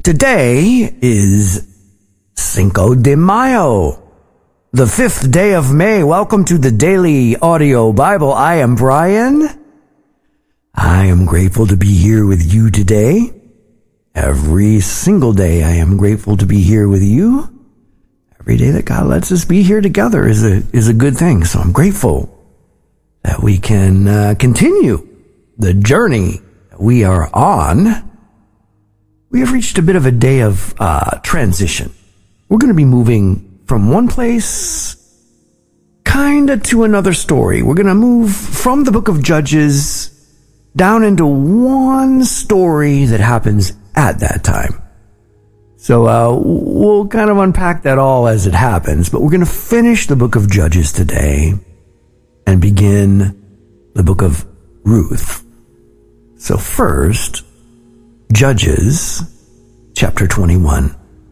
Today is Cinco de Mayo, the 5th day of May. Welcome to the Daily Audio Bible. I am Brian. I am grateful to be here with you today. Every single day I am grateful to be here with you. Every day that God lets us be here together is a good thing. So I'm grateful that we can continue the journey that we are on. We have reached a bit of a day of transition. We're going to be moving from one place kind of to another story. We're going to move from the book of Judges down into one story that happens at that time. So we'll kind of unpack that all as it happens, but we're going to finish the book of Judges today and begin the book of Ruth. So first, Judges chapter 21.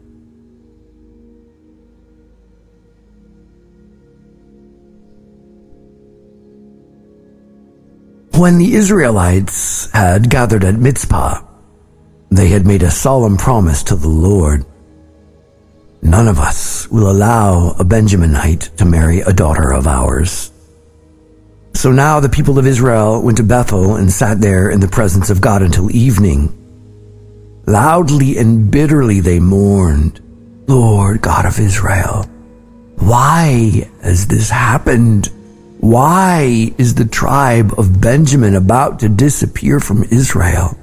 When the Israelites had gathered at Mizpah, they had made a solemn promise to the Lord. None of us will allow a Benjaminite to marry a daughter of ours. So now the people of Israel went to Bethel and sat there in the presence of God until evening. Loudly and bitterly they mourned, "Lord God of Israel, why has this happened? Why is the tribe of Benjamin about to disappear from Israel?"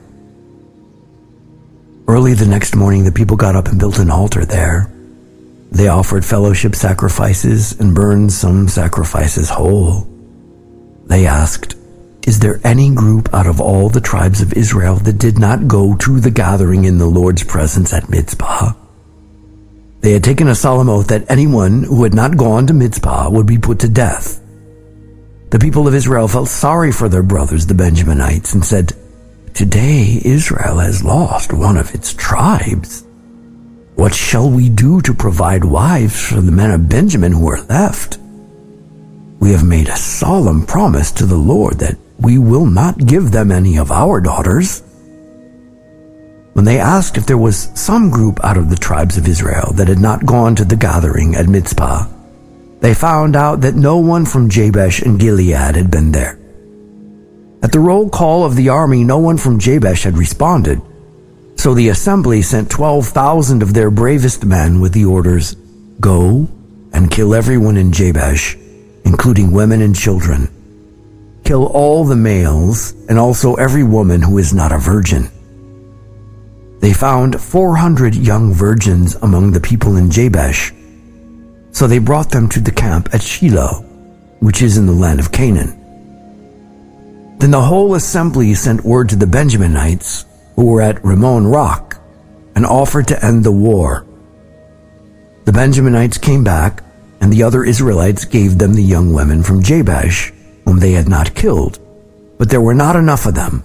Early the next morning, the people got up and built an altar there. They offered fellowship sacrifices and burned some sacrifices whole. They asked, "Is there any group out of all the tribes of Israel that did not go to the gathering in the Lord's presence at Mizpah?" They had taken a solemn oath that anyone who had not gone to Mizpah would be put to death. The people of Israel felt sorry for their brothers, the Benjaminites, and said, "Today Israel has lost one of its tribes. What shall we do to provide wives for the men of Benjamin who are left? We have made a solemn promise to the Lord that we will not give them any of our daughters." When they asked if there was some group out of the tribes of Israel that had not gone to the gathering at Mizpah, they found out that no one from Jabesh and Gilead had been there. At the roll call of the army, no one from Jabesh had responded. So the assembly sent 12,000 of their bravest men with the orders, "Go and kill everyone in Jabesh, including women and children. Kill all the males and also every woman who is not a virgin." They found 400 young virgins among the people in Jabesh. So they brought them to the camp at Shiloh, which is in the land of Canaan. Then the whole assembly sent word to the Benjaminites who were at Rimmon Rock and offered to end the war. The Benjaminites came back, and the other Israelites gave them the young women from Jabesh, whom they had not killed, but there were not enough of them.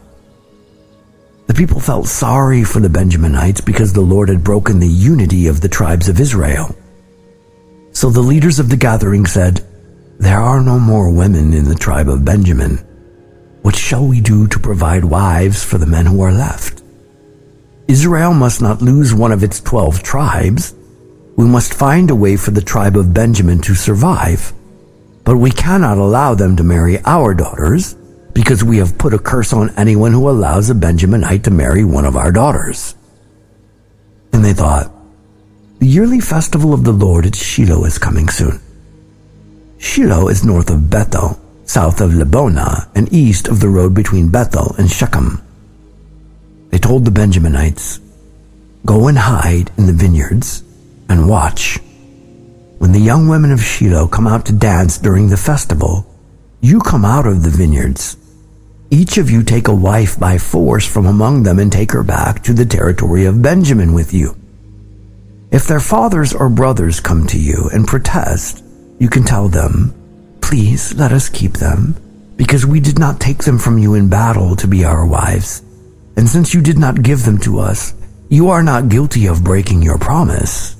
The people felt sorry for the Benjaminites because the Lord had broken the unity of the tribes of Israel. So the leaders of the gathering said, "There are no more women in the tribe of Benjamin. What shall we do to provide wives for the men who are left? Israel must not lose one of its 12 tribes. We must find a way for the tribe of Benjamin to survive. But we cannot allow them to marry our daughters, because we have put a curse on anyone who allows a Benjaminite to marry one of our daughters." And they thought, "The yearly festival of the Lord at Shiloh is coming soon." Shiloh is north of Bethel, south of Lebonah, and east of the road between Bethel and Shechem. They told the Benjaminites, "Go and hide in the vineyards and watch. When the young women of Shiloh come out to dance during the festival, you come out of the vineyards. Each of you take a wife by force from among them and take her back to the territory of Benjamin with you. If their fathers or brothers come to you and protest, you can tell them, 'Please let us keep them, because we did not take them from you in battle to be our wives. And since you did not give them to us, you are not guilty of breaking your promise.'"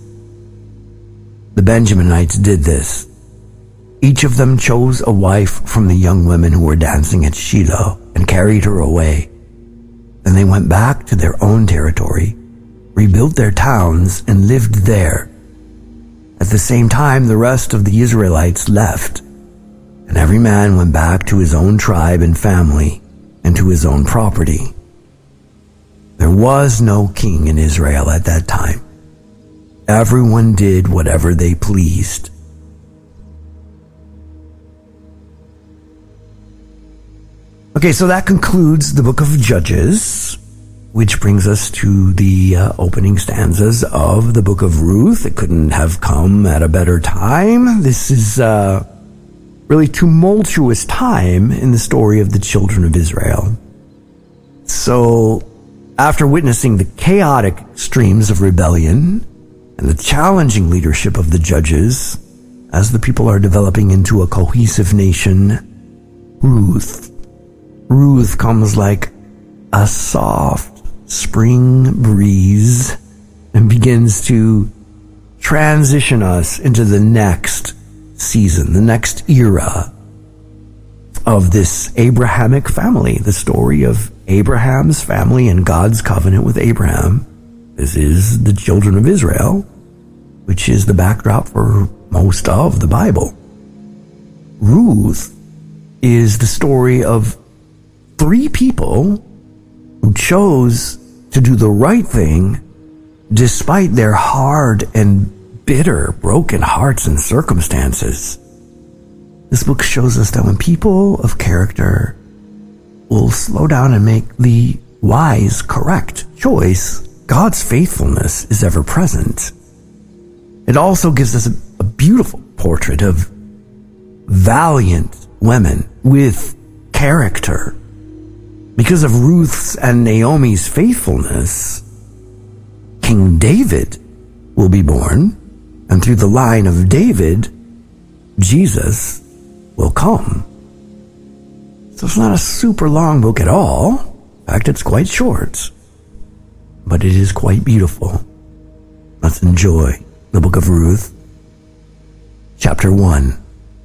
The Benjaminites did this. Each of them chose a wife from the young women who were dancing at Shiloh and carried her away. Then they went back to their own territory, rebuilt their towns, and lived there. At the same time, the rest of the Israelites left, and every man went back to his own tribe and family and to his own property. There was no king in Israel at that time. Everyone did whatever they pleased. Okay, so that concludes the book of Judges, which brings us to the opening stanzas of the book of Ruth. It couldn't have come at a better time. This is a really tumultuous time in the story of the children of Israel. So, after witnessing the chaotic streams of rebellion and the challenging leadership of the judges, as the people are developing into a cohesive nation, Ruth comes like a soft spring breeze and begins to transition us into the next season, the next era of this Abrahamic family, the story of Abraham's family and God's covenant with Abraham. This is the children of Israel, which is the backdrop for most of the Bible. Ruth is the story of 3 people who chose to do the right thing despite their hard and bitter, broken hearts and circumstances. This book shows us that when people of character will slow down and make the wise, correct choice, God's faithfulness is ever present. It also gives us a beautiful portrait of valiant women with character. Because of Ruth's and Naomi's faithfulness, King David will be born, and through the line of David, Jesus will come. So it's not a super long book at all. In fact, it's quite short. But it is quite beautiful. Let's enjoy the book of Ruth, chapter 1.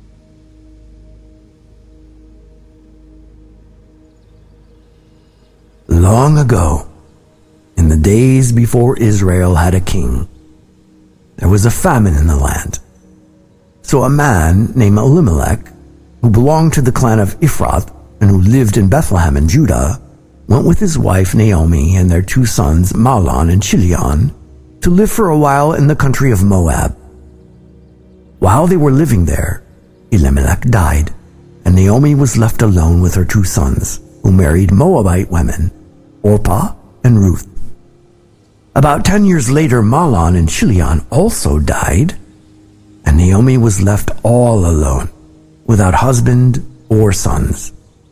Long ago, in the days before Israel had a king, there was a famine in the land. So a man named Elimelech, who belonged to the clan of Ephrath and who lived in Bethlehem in Judah, went with his wife Naomi and their 2 sons Mahlon and Chilion to live for a while in the country of Moab. While they were living there, Elimelech died, and Naomi was left alone with her 2 sons, who married Moabite women, Orpah and Ruth. About 10 years later, Mahlon and Chilion also died, and Naomi was left all alone, without husband or sons.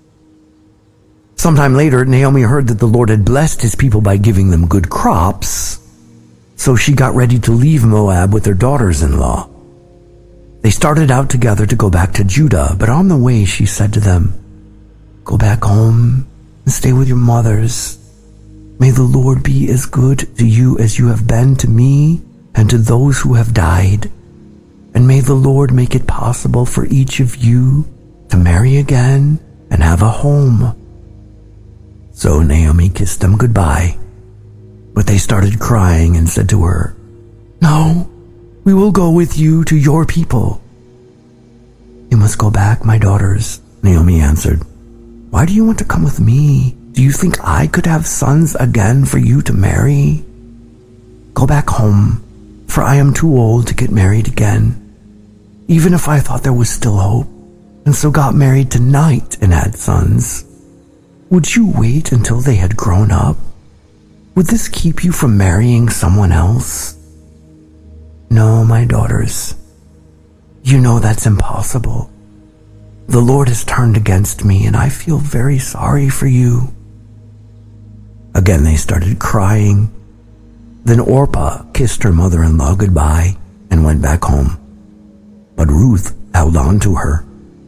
Sometime later, Naomi heard that the Lord had blessed his people by giving them good crops, so she got ready to leave Moab with her daughters-in-law. They started out together to go back to Judah, but on the way she said to them, "Go back home and stay with your mothers. May the Lord be as good to you as you have been to me and to those who have died. And may the Lord make it possible for each of you to marry again and have a home." So Naomi kissed them goodbye, but they started crying and said to her, "No, we will go with you to your people." "You must go back, my daughters," Naomi answered. "Why do you want to come with me? Do you think I could have sons again for you to marry? Go back home, for I am too old to get married again. Even if I thought there was still hope, and so got married tonight and had sons, would you wait until they had grown up? Would this keep you from marrying someone else? No, my daughters, you know that's impossible. The Lord has turned against me, and I feel very sorry for you." Again they started crying. Then Orpah kissed her mother-in-law goodbye and went back home. But Ruth held on to her.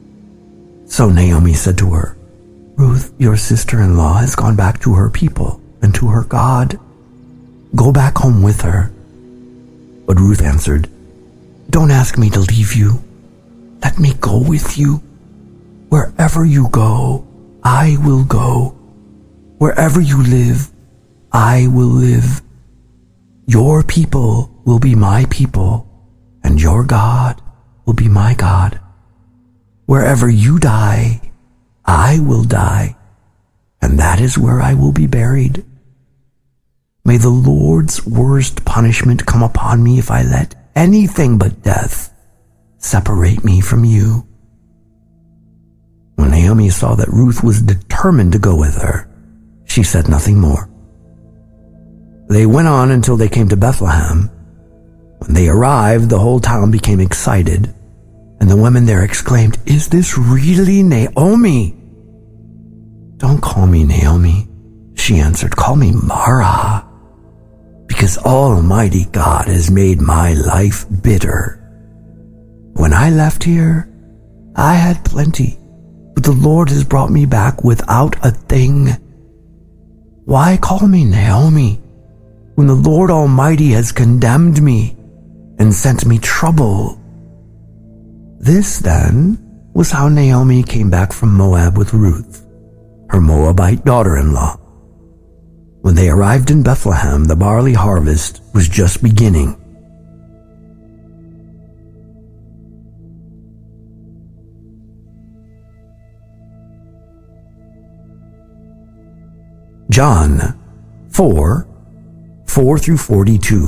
So Naomi said to her, "Ruth, your sister-in-law, has gone back to her people and to her God. Go back home with her." But Ruth answered, "Don't ask me to leave you. Let me go with you. Wherever you go, I will go. Wherever you live, I will live. Your people will be my people, and your God will be my God. Wherever you die, I will die, and that is where I will be buried. May the Lord's worst punishment come upon me if I let anything but death separate me from you." When Naomi saw that Ruth was determined to go with her, she said nothing more. They went on until they came to Bethlehem. When they arrived, the whole town became excited, and the women there exclaimed, "Is this really Naomi?" "Don't call me Naomi," she answered. "Call me Mara, because Almighty God has made my life bitter. When I left here, I had plenty, but the Lord has brought me back without a thing. Why call me Naomi when the Lord Almighty has condemned me and sent me trouble?" This, then, was how Naomi came back from Moab with Ruth, her Moabite daughter-in-law. When they arrived in Bethlehem, the barley harvest was just beginning. John 4 through 42.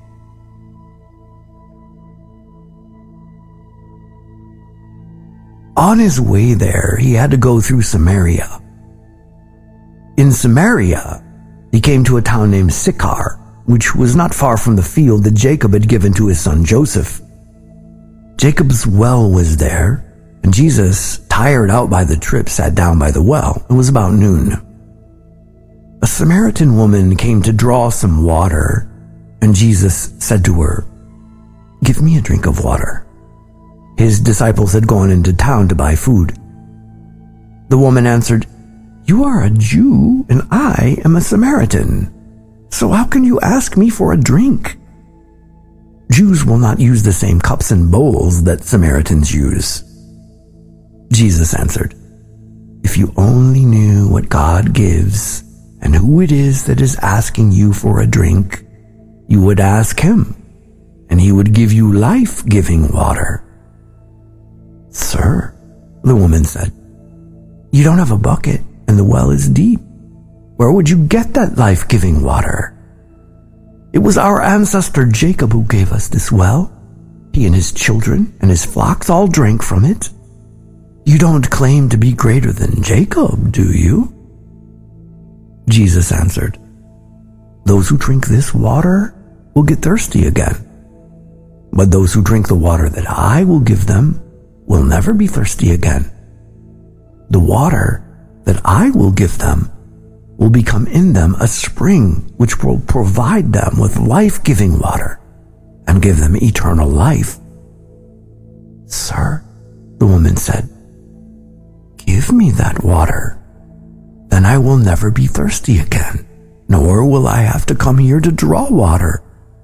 On his way there, he had to go through Samaria. In Samaria, he came to a town named Sychar, which was not far from the field that Jacob had given to his son Joseph. Jacob's well was there, and Jesus, tired out by the trip, sat down by the well. It was about noon. A Samaritan woman came to draw some water, and Jesus said to her, "Give me a drink of water." His disciples had gone into town to buy food. The woman answered, "You are a Jew, and I am a Samaritan. So how can you ask me for a drink?" Jews will not use the same cups and bowls that Samaritans use. Jesus answered, "If you only knew what God gives, and who it is that is asking you for a drink, you would ask him, and he would give you life-giving water." "Sir," the woman said, "you don't have a bucket, and the well is deep. Where would you get that life-giving water? It was our ancestor Jacob who gave us this well. He and his children and his flocks all drank from it. You don't claim to be greater than Jacob, do you?" Jesus answered, "Those who drink this water will get thirsty again. But those who drink the water that I will give them will never be thirsty again. The water that I will give them will become in them a spring which will provide them with life-giving water and give them eternal life." "Sir," the woman said, "give me that water. Then I will never be thirsty again, nor will I have to come here to draw water."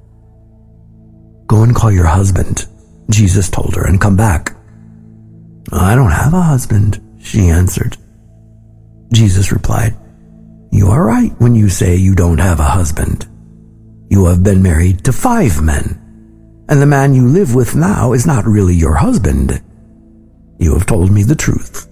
"Go and call your husband," Jesus told her, "and come back." "I don't have a husband," she answered. Jesus replied, "You are right when you say you don't have a husband. You have been married to 5 men, and the man you live with now is not really your husband. You have told me the truth."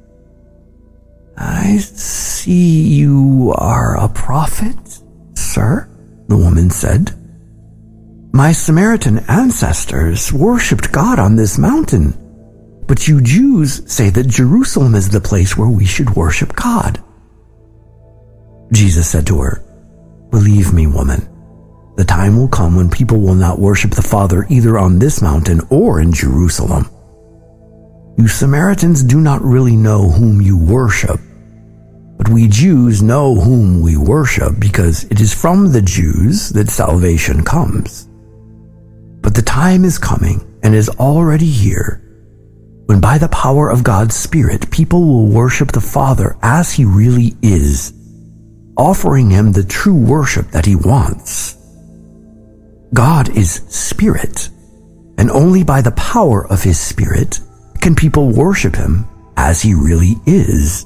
"I see you are a prophet, sir," the woman said. "My Samaritan ancestors worshipped God on this mountain, but you Jews say that Jerusalem is the place where we should worship God." Jesus said to her, "Believe me, woman, the time will come when people will not worship the Father either on this mountain or in Jerusalem. You Samaritans do not really know whom you worship, but we Jews know whom we worship because it is from the Jews that salvation comes. But the time is coming and is already here when by the power of God's Spirit people will worship the Father as he really is, offering him the true worship that he wants. God is Spirit, and only by the power of his Spirit can people worship him as he really is."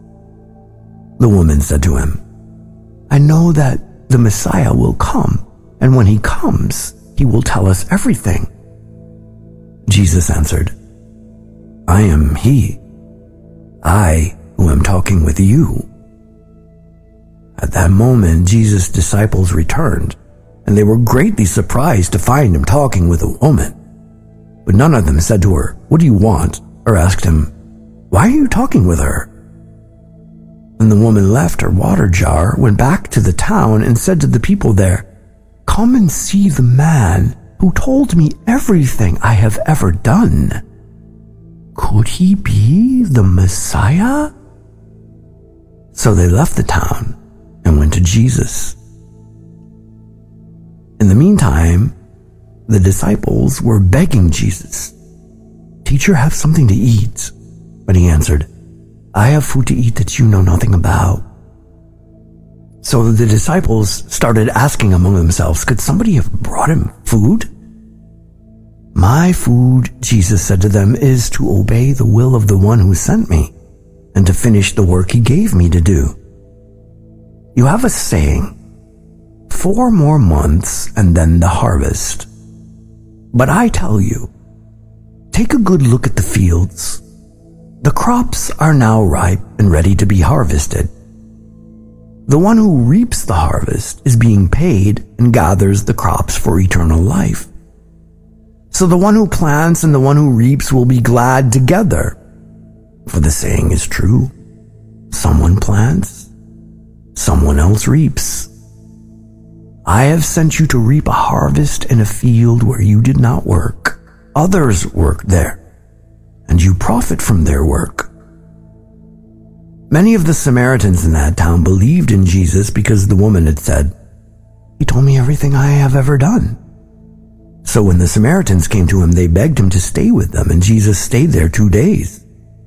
The woman said to him, "I know that the Messiah will come, and when he comes, he will tell us everything." Jesus answered, "I am he. I who am talking with you." At that moment, Jesus' disciples returned, and they were greatly surprised to find him talking with a woman. But none of them said to her, "What do you want?" or asked him, "Why are you talking with her?" Then the woman left her water jar, went back to the town, and said to the people there, "Come and see the man who told me everything I have ever done. Could he be the Messiah?" So they left the town and went to Jesus. In the meantime, the disciples were begging Jesus, "Teacher, have something to eat." But he answered, "I have food to eat that you know nothing about." So the disciples started asking among themselves, "Could somebody have brought him food?" "My food," Jesus said to them, "is to obey the will of the one who sent me and to finish the work he gave me to do. You have a saying, 4 more months and then the harvest. But I tell you, take a good look at the fields. The crops are now ripe and ready to be harvested. The one who reaps the harvest is being paid and gathers the crops for eternal life. So the one who plants and the one who reaps will be glad together. For the saying is true, someone plants, someone else reaps. I have sent you to reap a harvest in a field where you did not work. Others worked there, and you profit from their work." Many of the Samaritans in that town believed in Jesus because the woman had said, "He told me everything I have ever done." So when the Samaritans came to him, they begged him to stay with them, and Jesus stayed there 2 days.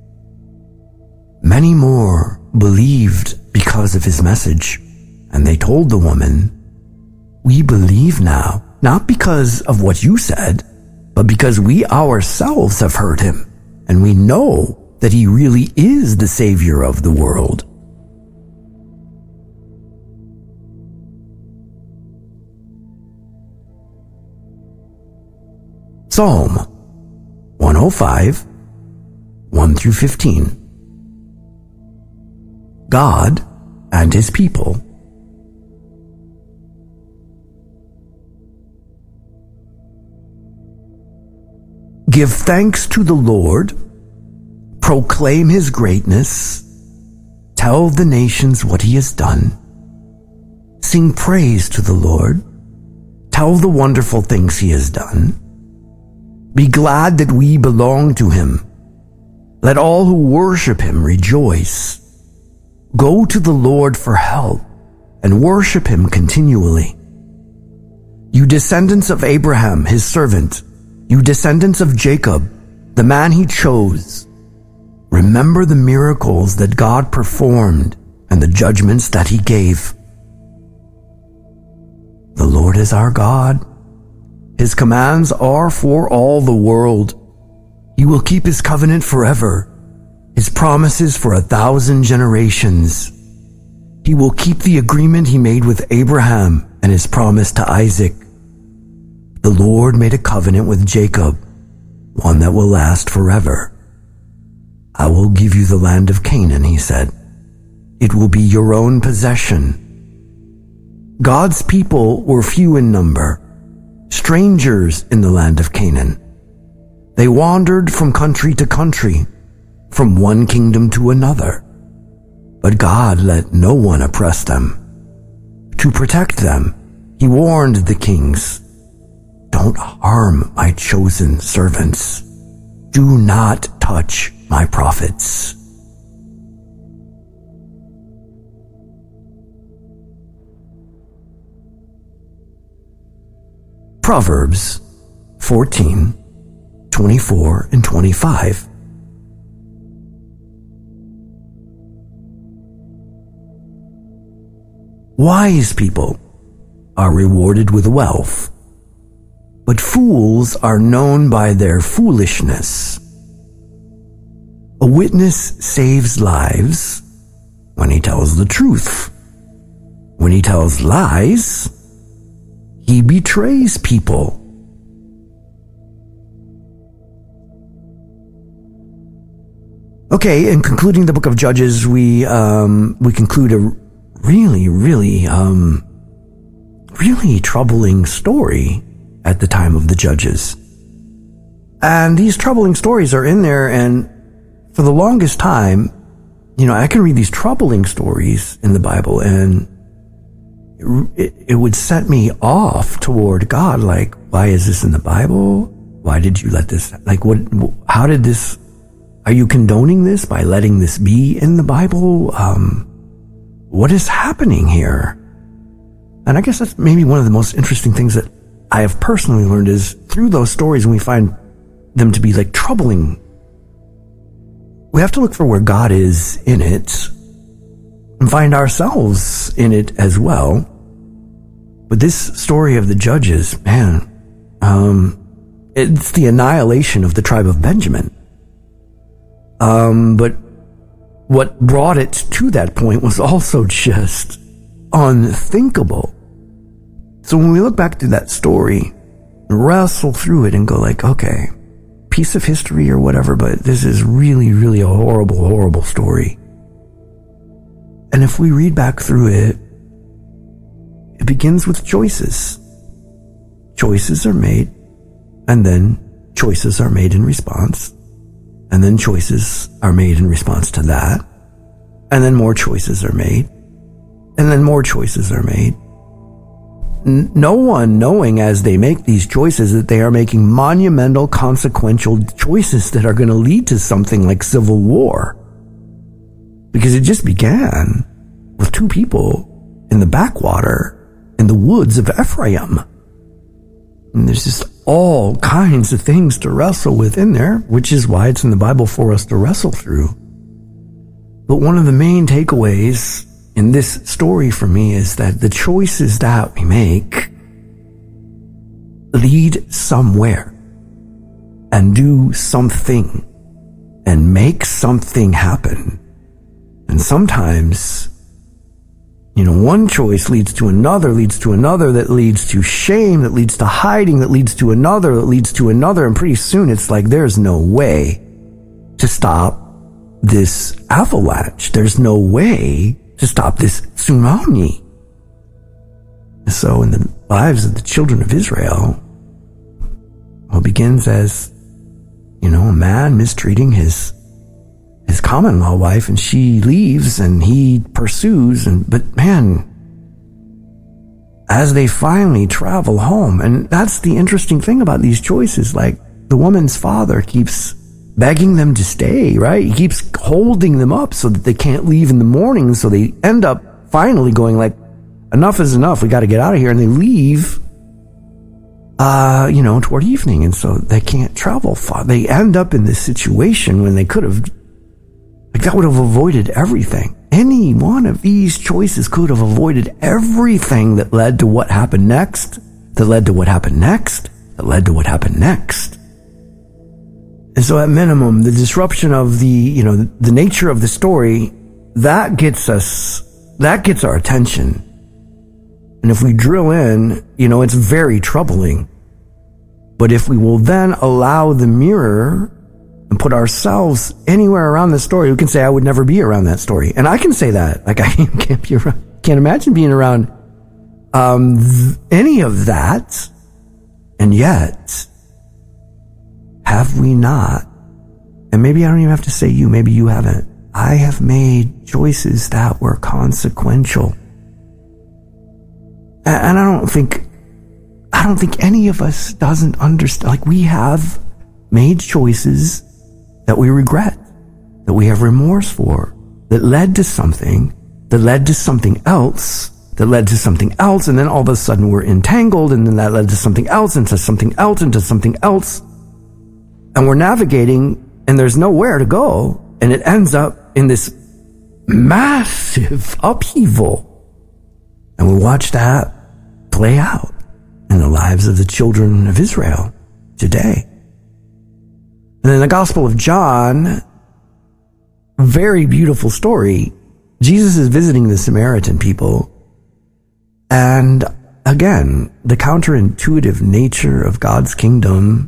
Many more believed because of his message, and they told the woman, "We believe now, not because of what you said, but because we ourselves have heard him, and we know that he really is the Savior of the world." Psalm 105, 1 through 15. God and his people. Give thanks to the Lord, proclaim his greatness, tell the nations what he has done. Sing praise to the Lord, tell the wonderful things he has done. Be glad that we belong to him. Let all who worship him rejoice. Go to the Lord for help and worship him continually. You descendants of Abraham, his servant, you descendants of Jacob, the man he chose, remember the miracles that God performed and the judgments that he gave. The Lord is our God. His commands are for all the world. He will keep his covenant forever, his promises for 1,000 generations. He will keep the agreement he made with Abraham and his promise to Isaac. The Lord made a covenant with Jacob, one that will last forever. I will give you the land of Canaan, he said. It will be your own possession. God's people were few in number, strangers in the land of Canaan. They wandered from country to country, from one kingdom to another. But God let no one oppress them. To protect them, he warned the kings, "Don't harm my chosen servants. Do not touch my prophets." Proverbs 14, 24 and 25. Wise people are rewarded with wealth, but fools are known by their foolishness. A witness saves lives when he tells the truth. When he tells lies, he He betrays people. Okay, in concluding the book of Judges, we conclude a really troubling story at the time of the Judges. And these troubling stories are in there, and for the longest time, I can read these troubling stories in the Bible, and it would set me off toward God, like, why is this in the Bible? Why did you let this, how did this, are you condoning this by letting this be in the Bible? What is happening here? And I guess that's maybe one of the most interesting things that I have personally learned is through those stories, when we find them to be troubling, we have to look for where God is in it and find ourselves in it as well. But this story of the Judges, man, it's the annihilation of the tribe of Benjamin. But what brought it to that point was also just unthinkable. So when we look back to that story, wrestle through it and go okay, piece of history or whatever, but this is really a horrible story. And if we read back through it, it begins with choices. Choices are made, and then choices are made in response, and then choices are made in response to that, and then more choices are made, and then more choices are made. No one knowing as they make these choices that they are making monumental, consequential choices that are going to lead to something like civil war. Because it just began with two people in the backwater in the woods of Ephraim. And there's just all kinds of things to wrestle with in there, which is why it's in the Bible for us to wrestle through. But one of the main takeaways in this story for me is that the choices that we make lead somewhere and do something and make something happen. And sometimes, one choice leads to another, that leads to shame, that leads to hiding, that leads to another, that leads to another. And pretty soon it's like there's no way to stop this avalanche. There's no way to stop this tsunami. So in the lives of the children of Israel, it begins as, a man mistreating his common-law wife, and she leaves and he pursues, but man, as they finally travel home, and that's the interesting thing about these choices, the woman's father keeps begging them to stay, right? He keeps holding them up so that they can't leave in the morning, so they end up finally going enough is enough, we got to get out of here, and they leave toward evening, and so they can't travel far. They end up in this situation when they could have, that would have avoided everything. Any one of these choices could have avoided everything that led to what happened next, that led to what happened next, that led to what happened next. And so at minimum, the disruption of the nature of the story, that gets our attention. And if we drill in, it's very troubling. But if we will then allow the mirror and put ourselves anywhere around the story, we can say, I would never be around that story. And I can say that. I can't imagine being around any of that. And yet, have we not? And maybe I don't even have to say you, maybe you haven't. I have made choices that were consequential. And I don't think any of us doesn't understand. We have made choices that we regret, that we have remorse for, that led to something, that led to something else, that led to something else, and then all of a sudden we're entangled, and then that led to something else, into something else, into something else. And we're navigating, and there's nowhere to go, and it ends up in this massive upheaval. And we watch that play out in the lives of the children of Israel today. And in the Gospel of John, very beautiful story. Jesus is visiting the Samaritan people, and again, the counterintuitive nature of God's kingdom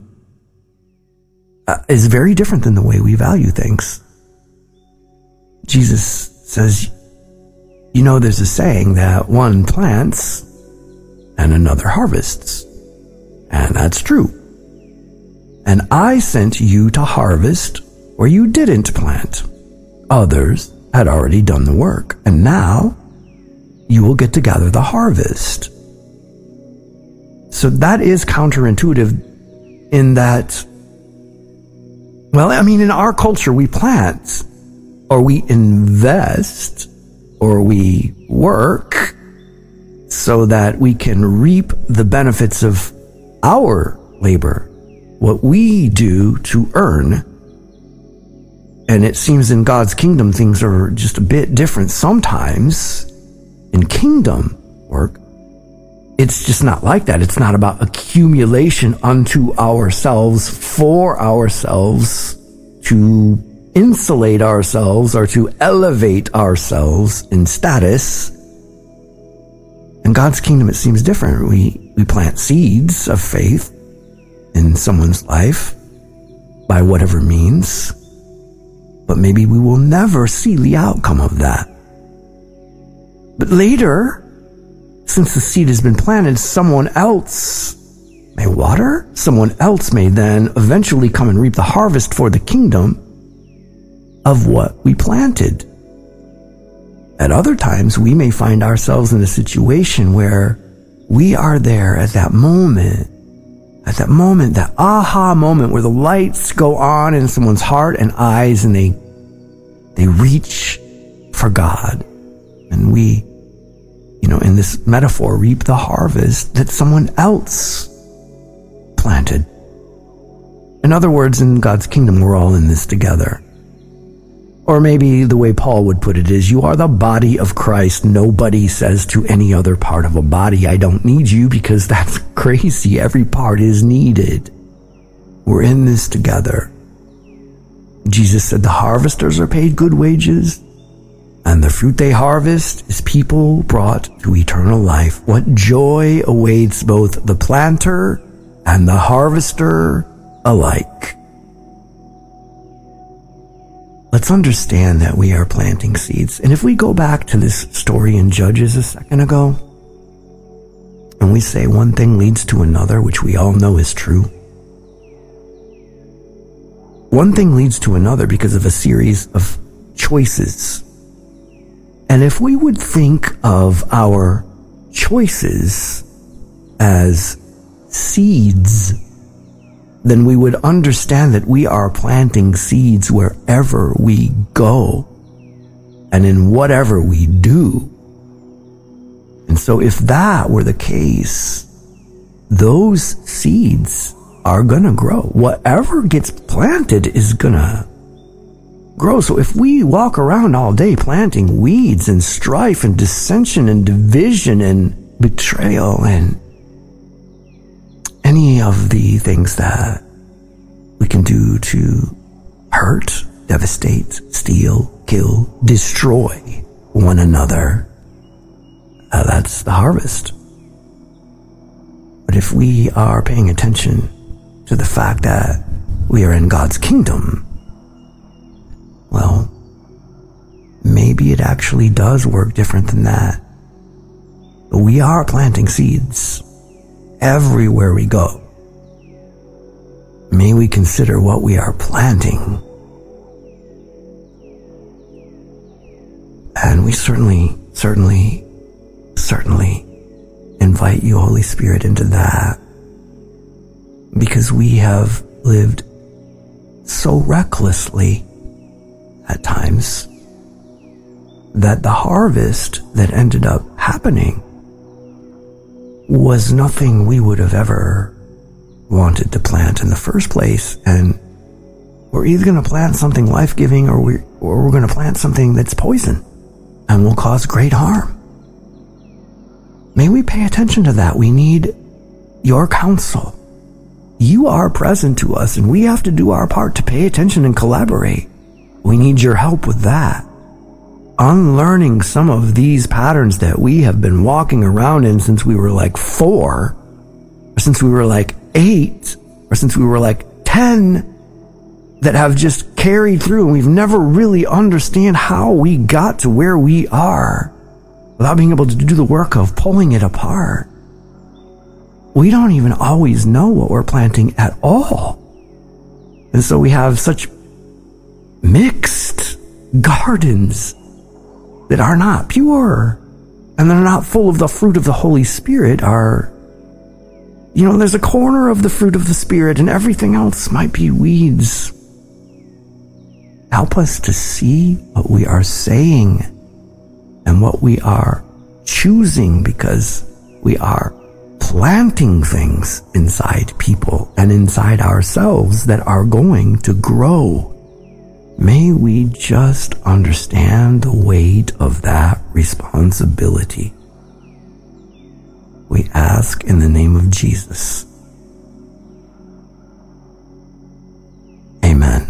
is very different than the way we value things. Jesus says, you know, there's a saying that one plants and another harvests. And that's true. And I sent you to harvest where you didn't plant. Others had already done the work, and now you will get to gather the harvest. So that is counterintuitive in that, well, I mean, in our culture, we plant, or we invest, or we work so that we can reap the benefits of our labor, what we do to earn. And it seems in God's kingdom, things are just a bit different. Sometimes in kingdom work, it's just not like that. It's not about accumulation unto ourselves, for ourselves, to insulate ourselves or to elevate ourselves in status. In God's kingdom, it seems different. We plant seeds of faith in someone's life by whatever means, but maybe we will never see the outcome of that. But later, since the seed has been planted, someone else may water, someone else may then eventually come and reap the harvest for the kingdom of what we planted. At other times, we may find ourselves in a situation where we are there at that moment, that aha moment where the lights go on in someone's heart and eyes, and they reach for God. And we, in this metaphor, reap the harvest that someone else planted. In other words, in God's kingdom, we're all in this together. Or maybe the way Paul would put it is, you are the body of Christ. Nobody says to any other part of a body, I don't need you, because that's crazy. Every part is needed. We're in this together. Jesus said the harvesters are paid good wages, and the fruit they harvest is people brought to eternal life. What joy awaits both the planter and the harvester alike. Let's understand that we are planting seeds. And if we go back to this story in Judges a second ago, and we say one thing leads to another, which we all know is true. One thing leads to another because of a series of choices. And if we would think of our choices as seeds, then we would understand that we are planting seeds wherever we go and in whatever we do. And so if that were the case, those seeds are gonna grow. Whatever gets planted is gonna grow. So if we walk around all day planting weeds and strife and dissension and division and betrayal and any of the things that we can do to hurt, devastate, steal, kill, destroy one another, that's the harvest. But if we are paying attention to the fact that we are in God's kingdom, well, maybe it actually does work different than that. But we are planting seeds everywhere we go. May we consider what we are planting. And we certainly invite you, Holy Spirit, into that, because we have lived so recklessly at times that the harvest that ended up happening was nothing we would have ever wanted to plant in the first place. And we're either going to plant something life-giving or we're going to plant something that's poison and will cause great harm. May we pay attention to that. We need your counsel. You are present to us, and we have to do our part to pay attention and collaborate. We need your help with that. unlearning some of these patterns that we have been walking around in since we were like 4, or since we were like 8, or since we were like 10, that have just carried through, and we've never really understand how we got to where we are without being able to do the work of pulling it apart. We don't even always know what we're planting at all. And so we have such mixed gardens that are not pure, and they're not full of the fruit of the Holy Spirit. There's a corner of the fruit of the Spirit, and everything else might be weeds. Help us to see what we are saying and what we are choosing, because we are planting things inside people and inside ourselves that are going to grow. May we just understand the weight of that responsibility. We ask in the name of Jesus. Amen.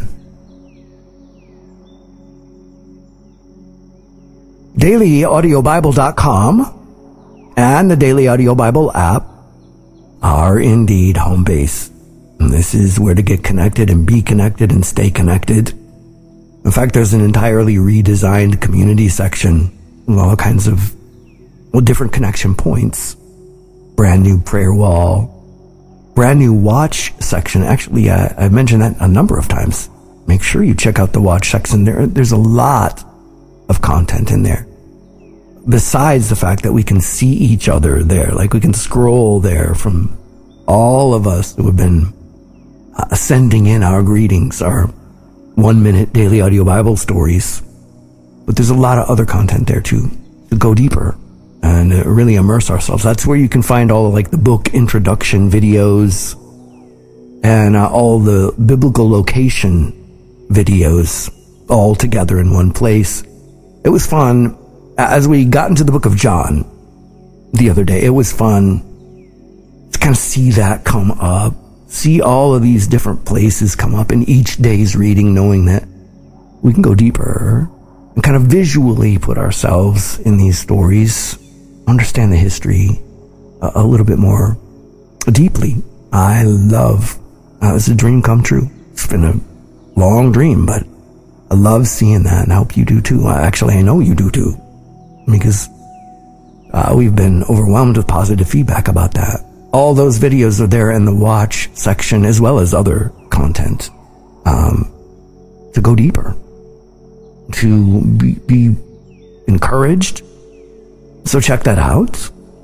DailyAudioBible.com and the Daily Audio Bible app are indeed home base. And this is where to get connected and be connected and stay connected. In fact, there's an entirely redesigned community section with all kinds of different connection points. Brand new prayer wall, brand new watch section. Actually, I've mentioned that a number of times. Make sure you check out the watch section. There's a lot of content in there. Besides the fact that we can see each other there, like we can scroll there from all of us who have been sending in our greetings, our 1-minute daily audio Bible stories. But there's a lot of other content there too, to go deeper and really immerse ourselves. That's where you can find all of like the book introduction videos and all the biblical location videos all together in one place. It was fun. As we got into the book of John the other day, it was fun to kind of see that come up, see all of these different places come up in each day's reading, knowing that we can go deeper and kind of visually put ourselves in these stories, understand the history a little bit more deeply. I love, it's a dream come true. It's been a long dream, but I love seeing that, and I hope you do too. Actually, I know you do too, because we've been overwhelmed with positive feedback about that. All those videos are there in the watch section, as well as other content to go deeper, to be encouraged. So check that out.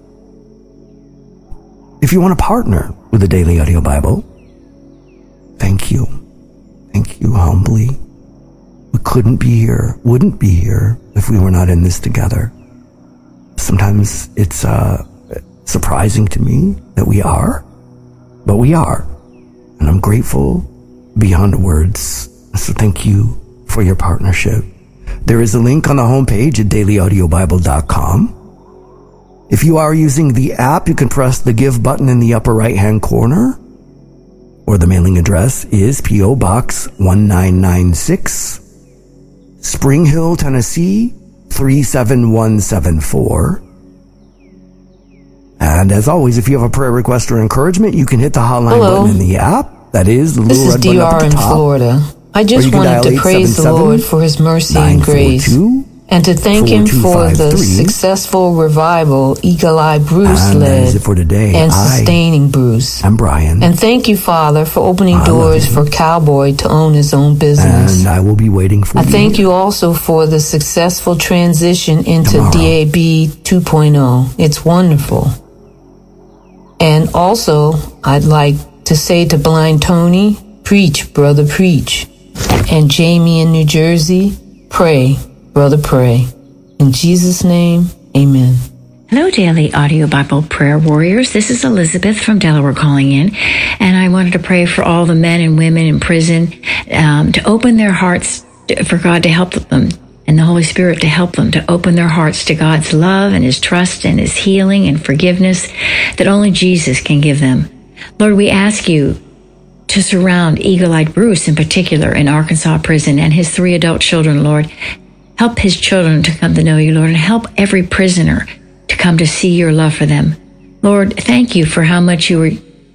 If you want to partner with the Daily Audio Bible, thank you. Thank you humbly. We wouldn't be here if we were not in this together. Sometimes it's surprising to me that we are, but we are. And I'm grateful beyond words. So thank you for your partnership. There is a link on the homepage at dailyaudiobible.com. If you are using the app, you can press the Give button in the upper right-hand corner, or the mailing address is P.O. Box 1996, Spring Hill, Tennessee 37174. And as always, if you have a prayer request or encouragement, you can hit the hotline button in the app. That is the little red button up at the top. This is DR in Florida. I just wanted to praise the Lord for His mercy and grace, and to thank Him for the successful revival Eagle Eye Bruce led and sustaining Bruce. I'm Brian. And thank you, Father, for opening doors for Cowboy to own his own business. And I will be waiting for you. I thank you also for the successful transition into DAB 2.0. It's wonderful. And also, I'd like to say to Blind Tony, preach, brother, preach. And Jamie in New Jersey, pray, brother, pray. In Jesus' name, amen. Hello, Daily Audio Bible Prayer Warriors. This is Elizabeth from Delaware calling in, and I wanted to pray for all the men and women in prison to open their hearts for God to help them, and the Holy Spirit to help them to open their hearts to God's love and His trust and His healing and forgiveness that only Jesus can give them. Lord, we ask you to surround Eagle-Eyed Bruce in particular in Arkansas prison and his 3 adult children, Lord. Help his children to come to know you, Lord, and help every prisoner to come to see your love for them. Lord, thank you for how much you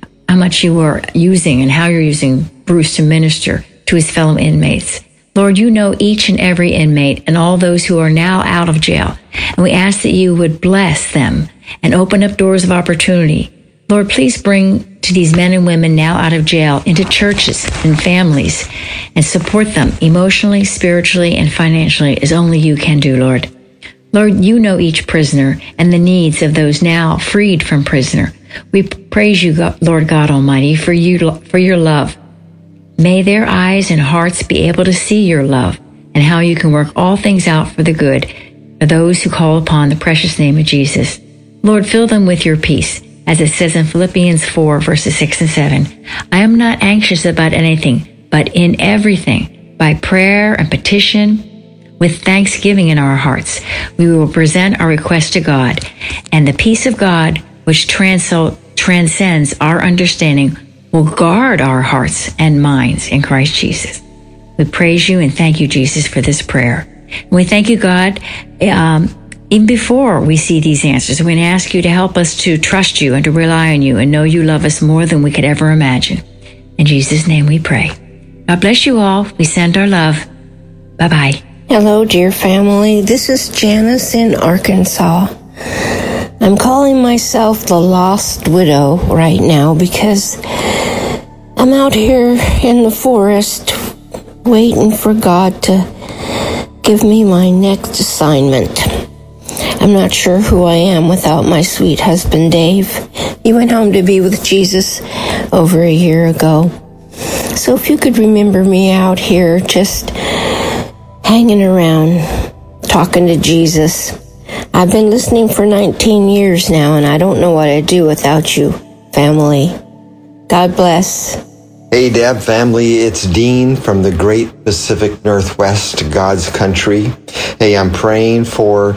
are using and how you're using Bruce to minister to his fellow inmates. Lord, you know each and every inmate and all those who are now out of jail. And we ask that you would bless them and open up doors of opportunity. Lord, please bring to these men and women now out of jail into churches and families and support them emotionally, spiritually, and financially as only you can do, Lord. Lord, you know each prisoner and the needs of those now freed from prisoner. We praise you, Lord God Almighty, for your love. May their eyes and hearts be able to see your love and how you can work all things out for the good for those who call upon the precious name of Jesus. Lord, fill them with your peace. As it says in Philippians 4, verses 6 and 7, I am not anxious about anything, but in everything, by prayer and petition, with thanksgiving in our hearts, we will present our request to God, and the peace of God, which transcends our understanding, will guard our hearts and minds in Christ Jesus. We praise you and thank you, Jesus, for this prayer. And we thank you, God, even before we see these answers. We're going to ask you to help us to trust you and to rely on you and know you love us more than we could ever imagine. In Jesus' name we pray. God bless you all. We send our love. Bye-bye. Hello, dear family. This is Janice in Arkansas. I'm calling myself the Lost Widow right now because I'm out here in the forest waiting for God to give me my next assignment. I'm not sure who I am without my sweet husband, Dave. He went home to be with Jesus over a year ago. So if you could remember me out here just hanging around, talking to Jesus. I've been listening for 19 years now, and I don't know what I'd do without you, family. God bless. Hey, Deb family, it's Dean from the great Pacific Northwest, God's country. Hey, I'm praying for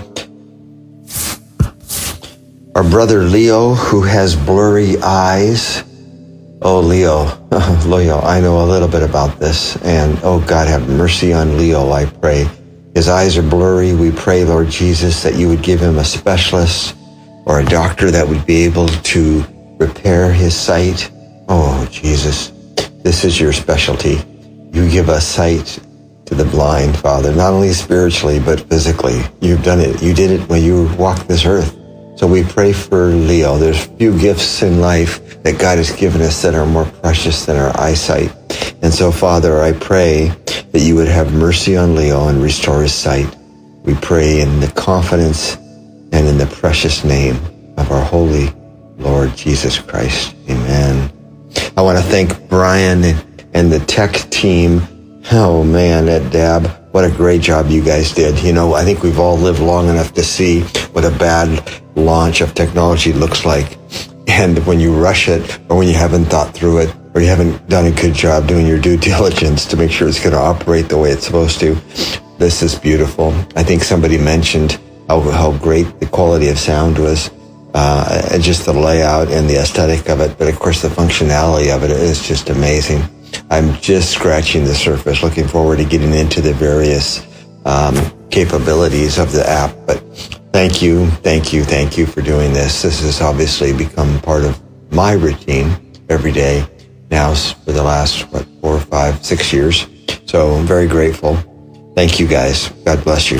our brother Leo, who has blurry eyes. Oh, Leo, I know a little bit about this, and oh, God, have mercy on Leo, I pray. His eyes are blurry. We pray, Lord Jesus, that you would give him a specialist or a doctor that would be able to repair his sight. Oh, Jesus, this is your specialty. You give us sight to the blind, Father, not only spiritually, but physically. You've done it. You did it when you walked this earth. So we pray for Leo. There's few gifts in life that God has given us that are more precious than our eyesight. And so, Father, I pray that you would have mercy on Leo and restore his sight. We pray in the confidence and in the precious name of our holy Lord Jesus Christ. Amen. I want to thank Brian and the tech team. Oh, man, at DAB, what a great job you guys did. You know, I think we've all lived long enough to see what a bad launch of technology looks like. And when you rush it, or when you haven't thought through it, or you haven't done a good job doing your due diligence to make sure it's going to operate the way it's supposed to, this is beautiful. I think somebody mentioned how great the quality of sound was, and just the layout and the aesthetic of it. But of course, the functionality of it is just amazing. I'm just scratching the surface, looking forward to getting into the various capabilities of the app. But thank you for doing this. This has obviously become part of my routine every day now for the last, 4, 5, 6 years. So I'm very grateful. Thank you, guys. God bless you.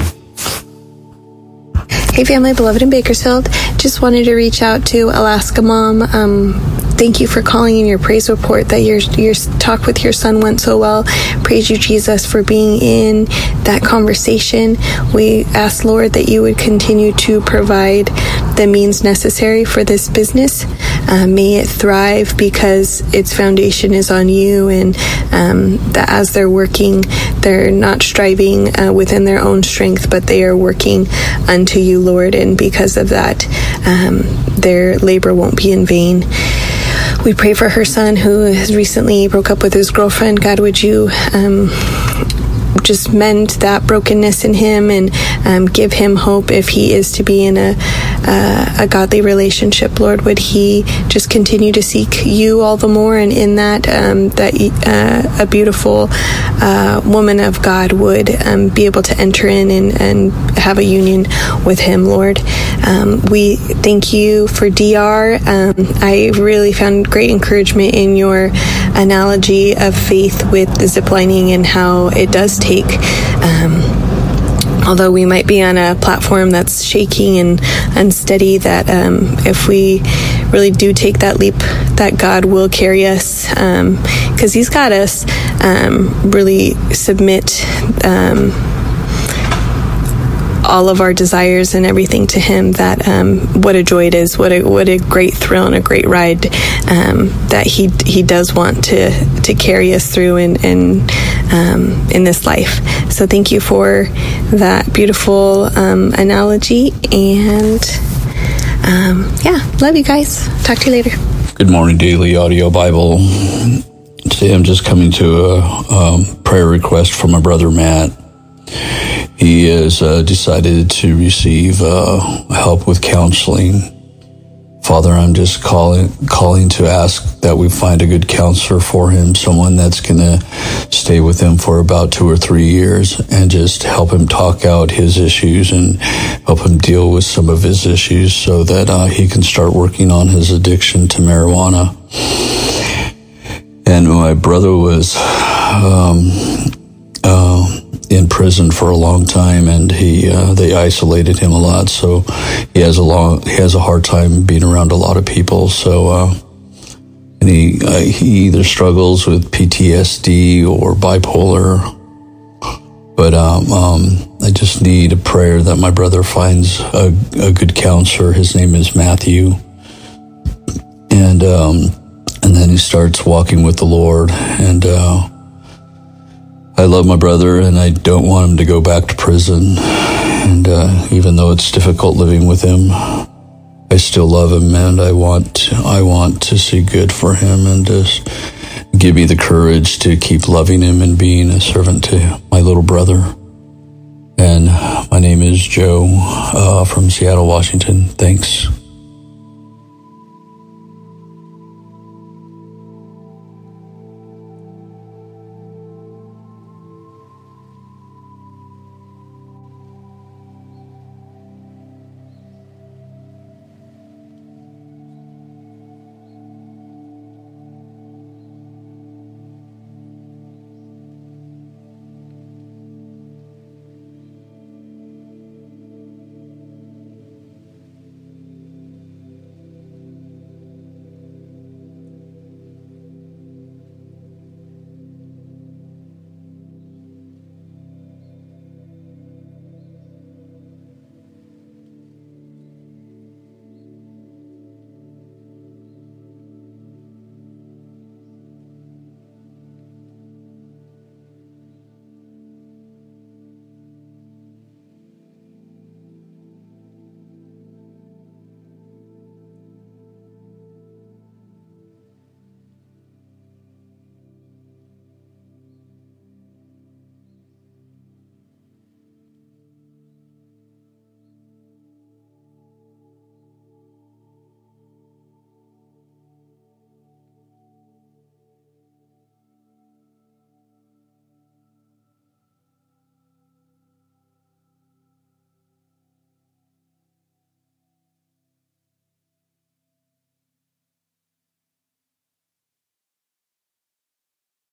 Hey family, beloved in Bakersfield. Just wanted to reach out to Alaska Mom. Thank you for calling in your praise report that your talk with your son went so well. Praise you, Jesus, for being in that conversation. We ask, Lord, that you would continue to provide the means necessary for this business. May it thrive because its foundation is on you, and that as they're working, they're not striving within their own strength, but they are working unto you, Lord, and because of that, their labor won't be in vain. We pray for her son who has recently broke up with his girlfriend. God, would you just mend that brokenness in him and give him hope if he is to be in a godly relationship. Lord, would he just continue to seek you all the more, and in that a beautiful woman of God would be able to enter in and have a union with him, Lord. We thank you for DR. I really found great encouragement in your analogy of faith with the ziplining and how it does take, although we might be on a platform that's shaking and unsteady, that if we really do take that leap, that God will carry us, because he's got us really submit all of our desires and everything to him. That what a joy it is, what a great thrill and a great ride that he does want to carry us through in this life. So thank you for that beautiful analogy, and love you guys. Talk to you later. Good morning, Daily Audio Bible. Today I'm just coming to a prayer request from my brother Matt. He has decided to receive help with counseling. Father, I'm just calling to ask that we find a good counselor for him, someone that's going to stay with him for about 2 or 3 years and just help him talk out his issues and help him deal with some of his issues so that he can start working on his addiction to marijuana. And my brother was in prison for a long time, and they isolated him a lot, so he has a hard time being around a lot of people. So and he either struggles with PTSD or bipolar. But I just need a prayer that my brother finds a good counselor. His name is Matthew, and then he starts walking with the Lord. And I love my brother, and I don't want him to go back to prison. And even though it's difficult living with him, I still love him, and I want to see good for him, and just give me the courage to keep loving him and being a servant to my little brother. And my name is Joe from Seattle, Washington. Thanks.